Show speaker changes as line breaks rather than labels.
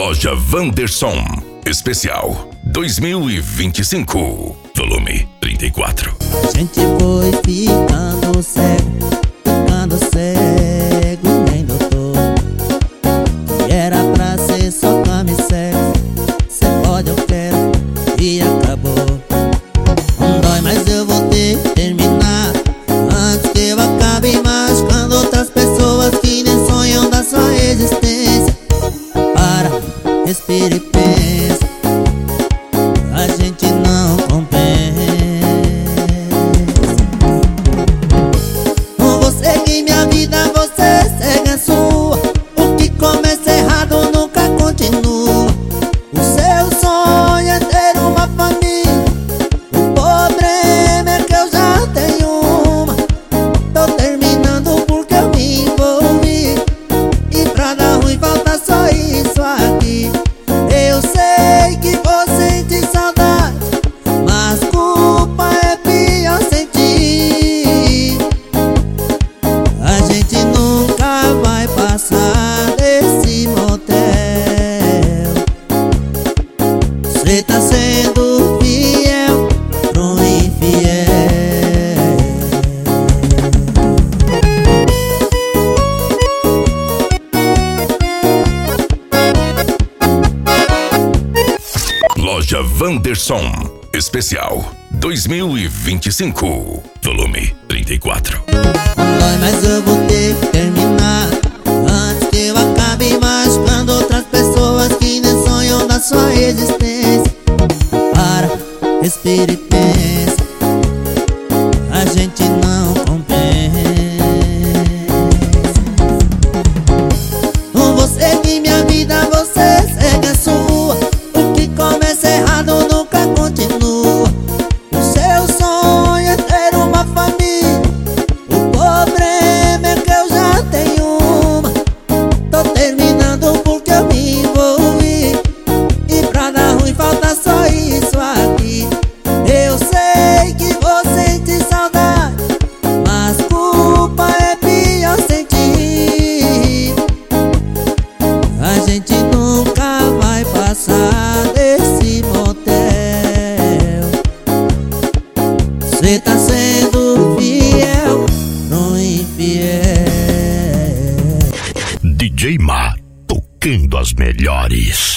Loja Wanderson Especial 2025, volume 34.
A gente foi ficando cego, nem doutor. E era pra ser só cama e sexo. Cê pode, eu quero, e acabou. Não dói, mas eu vou ter que terminar antes que eu acabe machucando outras pessoas que nem sonham da sua existência. Para, respira e pensa, a gente não compensa. Vou seguir minha vida, você segue a sua. O que começa errado nunca continua. O seu sonho é ter uma família, o problema é que eu já tenho uma. Tô terminando porque eu me envolvi, e pra dar ruim falta só isso aqui. Eu sei que vou sentir saudade, mas culpa é pior sentir. A gente nunca vai passar desse motel. Cê tá sendo fiel pro infiel.
Loja Wanderson Especial 2025, volume 34.
Dói, mas eu vou ter que terminar antes que eu acabe machucando outras pessoas que nem sonham da sua existência. Para, respira e pensa, a gente não compensa. Vou seguir minha vida, você segue a sua. O que começa errado nunca continua. O seu sonho é ter uma família, o problema é que eu já tenho uma. Tô terminando porque eu me envolvi, e pra dar ruim falta só isso aqui. Eu sei que vou sentir saudade, mas culpa é pior sentir. A gente nunca vai passar desse motel. Cê tá sendo fiel pro infiel.
DJ Ma tocando as melhores.